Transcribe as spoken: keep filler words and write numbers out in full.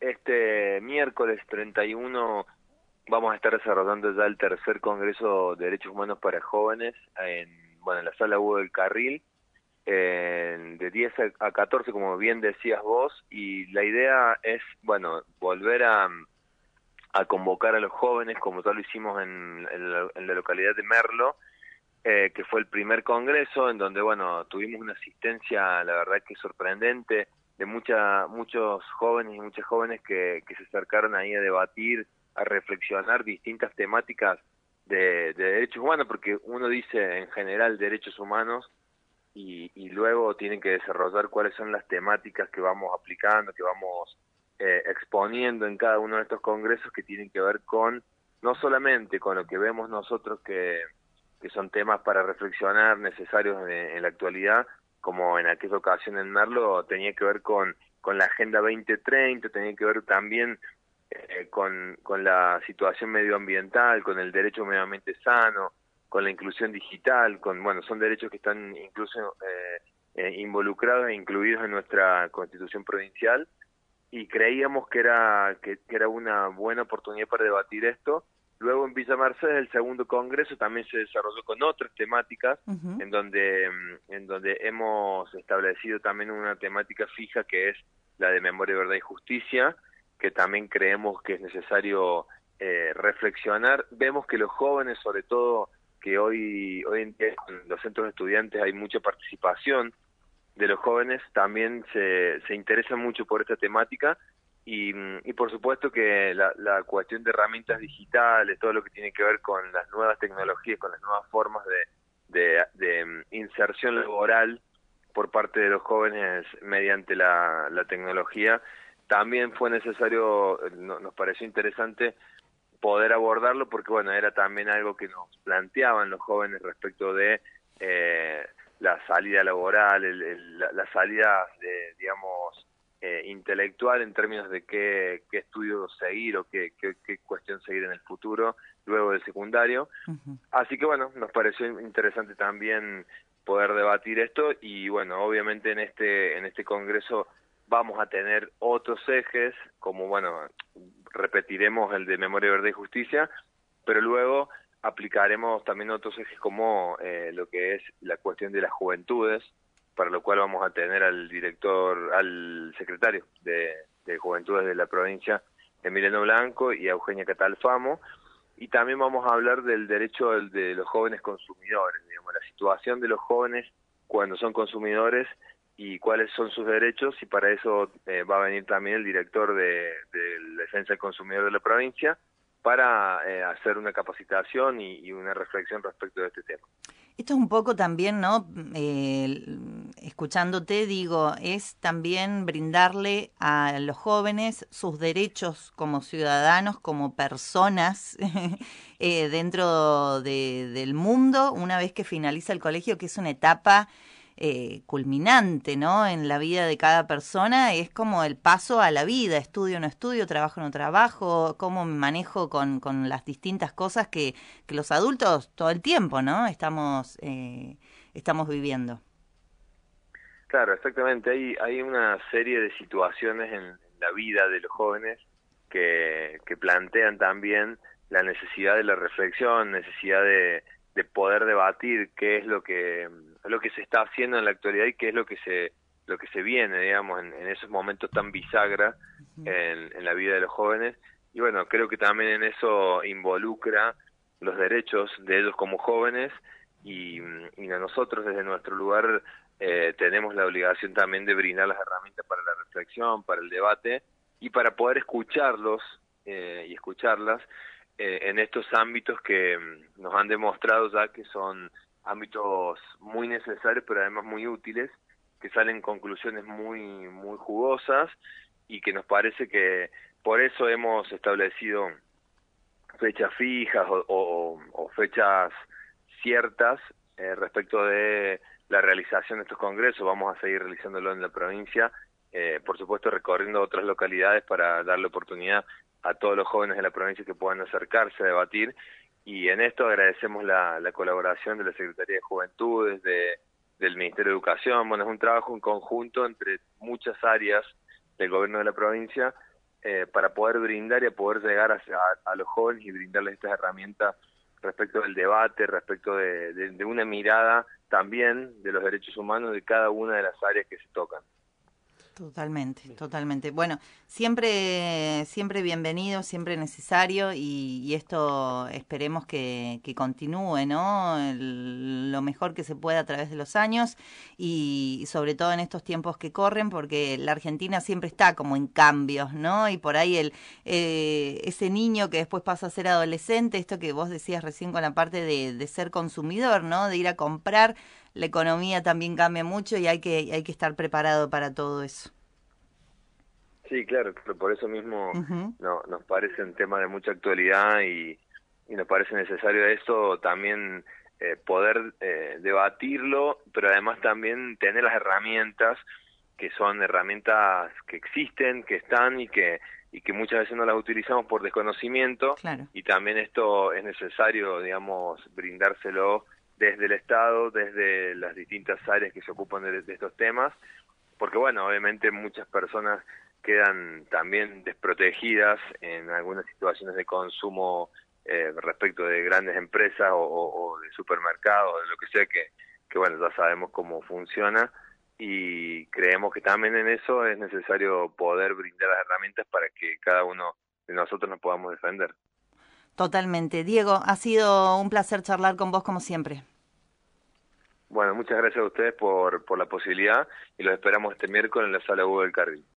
este miércoles treinta y uno vamos a estar desarrollando ya el tercer Congreso de Derechos Humanos para Jóvenes en, bueno, en la Sala Hugo del Carril, eh, de diez a catorce, como bien decías vos, y la idea es, bueno, volver a, a convocar a los jóvenes, como ya lo hicimos en, en, la, en la localidad de Merlo, eh, que fue el primer congreso, en donde, bueno, tuvimos una asistencia, la verdad que sorprendente, de mucha, muchos jóvenes y muchas jóvenes que, que se acercaron ahí a debatir, a reflexionar distintas temáticas de, de derechos humanos, porque uno dice en general derechos humanos y, y luego tienen que desarrollar cuáles son las temáticas que vamos aplicando, que vamos eh, exponiendo en cada uno de estos congresos, que tienen que ver con, no solamente con lo que vemos nosotros que, que son temas para reflexionar necesarios en, en la actualidad, como en aquella ocasión en Merlo, tenía que ver con, con la Agenda veinte treinta, tenía que ver también eh, con, con la situación medioambiental, con el derecho a un medio ambiente sano, con la inclusión digital, con, bueno, son derechos que están incluso eh, eh, involucrados e incluidos en nuestra Constitución provincial, y creíamos que era, que, que era una buena oportunidad para debatir esto. Luego en Villa Mercedes el segundo congreso también se desarrolló con otras temáticas, Uh-huh. en donde en donde hemos establecido también una temática fija, que es la de memoria, verdad y justicia, que también creemos que es necesario eh, reflexionar. Vemos que los jóvenes, sobre todo, que hoy hoy en día en los centros de estudiantes hay mucha participación de los jóvenes, también se, se interesan mucho por esta temática. Y, y por supuesto que la, la cuestión de herramientas digitales, todo lo que tiene que ver con las nuevas tecnologías, con las nuevas formas de, de, de inserción laboral por parte de los jóvenes mediante la, la tecnología, también fue necesario, no, nos pareció interesante poder abordarlo, porque bueno, era también algo que nos planteaban los jóvenes respecto de eh, la salida laboral, el, el, la, la salida de, digamos, Eh, intelectual, en términos de qué, qué estudio seguir o qué, qué, qué cuestión seguir en el futuro luego del secundario. Uh-huh. Así que bueno, nos pareció interesante también poder debatir esto, y bueno, obviamente en este en este congreso vamos a tener otros ejes, como bueno, repetiremos el de memoria, verdad y justicia, pero luego aplicaremos también otros ejes como eh, lo que es la cuestión de las juventudes, para lo cual vamos a tener al director, al secretario de, de Juventudes de la provincia, Emiliano Blanco, y a Eugenia Catalfamo, y también vamos a hablar del derecho de los jóvenes consumidores, digamos, la situación de los jóvenes cuando son consumidores y cuáles son sus derechos, y para eso eh, va a venir también el director de, de la Defensa del Consumidor de la provincia, para eh, hacer una capacitación y, y una reflexión respecto de este tema. Esto es un poco también, ¿no? Eh, escuchándote, digo, es también brindarle a los jóvenes sus derechos como ciudadanos, como personas eh, dentro de, del mundo, una vez que finaliza el colegio, que es una etapa eh, culminante, ¿no? En la vida de cada persona, es como el paso a la vida, estudio o no estudio, trabajo o no trabajo, cómo me manejo con, con las distintas cosas que, que los adultos todo el tiempo, ¿no? Estamos, eh, estamos viviendo. Claro, exactamente. Hay, hay una serie de situaciones en, en la vida de los jóvenes que, que plantean también la necesidad de la reflexión, necesidad de, de poder debatir qué es lo que lo que se está haciendo en la actualidad y qué es lo que se lo que se viene, digamos, en, en esos momentos tan bisagra en, en la vida de los jóvenes. Y bueno, creo que también en eso involucra los derechos de ellos como jóvenes, y, y a nosotros desde nuestro lugar eh, tenemos la obligación también de brindar las herramientas para la reflexión, para el debate, y para poder escucharlos eh, y escucharlas eh, en estos ámbitos que mm, nos han demostrado ya que son ámbitos muy necesarios, pero además muy útiles, que salen conclusiones muy muy jugosas, y que nos parece que por eso hemos establecido fechas fijas o, o, o fechas ciertas eh, respecto de la realización de estos congresos. Vamos a seguir realizándolo en la provincia, eh, por supuesto recorriendo otras localidades para darle oportunidad a todos los jóvenes de la provincia que puedan acercarse a debatir, y en esto agradecemos la, la colaboración de la Secretaría de Juventudes, de, del Ministerio de Educación. Bueno, es un trabajo en conjunto entre muchas áreas del gobierno de la provincia, eh, para poder brindar y a poder llegar a, a, a los jóvenes y brindarles estas herramientas respecto del debate, respecto de, de, de una mirada también de los derechos humanos de cada una de las áreas que se tocan. Totalmente, totalmente. Bueno, siempre, siempre bienvenido, siempre necesario y, y esto esperemos que, que continúe, ¿no? El- lo mejor que se pueda a través de los años y, y sobre todo en estos tiempos que corren, porque la Argentina siempre está como en cambios, ¿no? Y por ahí el eh, ese niño que después pasa a ser adolescente, esto que vos decías recién con la parte de, de ser consumidor, ¿no? De ir a comprar, la economía también cambia mucho y hay que, hay que estar preparado para todo eso. Sí, claro, pero por eso mismo Ujú. no, nos parece un tema de mucha actualidad y, y nos parece necesario eso también eh, poder eh, debatirlo, pero además también tener las herramientas que son herramientas que existen, que están y que y que muchas veces no las utilizamos por desconocimiento Claro. y también esto es necesario, digamos, brindárselo desde el Estado, desde las distintas áreas que se ocupan de, de estos temas, porque bueno, obviamente muchas personas quedan también desprotegidas en algunas situaciones de consumo eh, respecto de grandes empresas o, o, o de supermercados, o de lo que sea, que, que bueno, ya sabemos cómo funciona y creemos que también en eso es necesario poder brindar las herramientas para que cada uno de nosotros nos podamos defender. Totalmente. Diego, ha sido un placer charlar con vos como siempre. Bueno, muchas gracias a ustedes por, por la posibilidad y los esperamos este miércoles en la sala Hugo del Carril.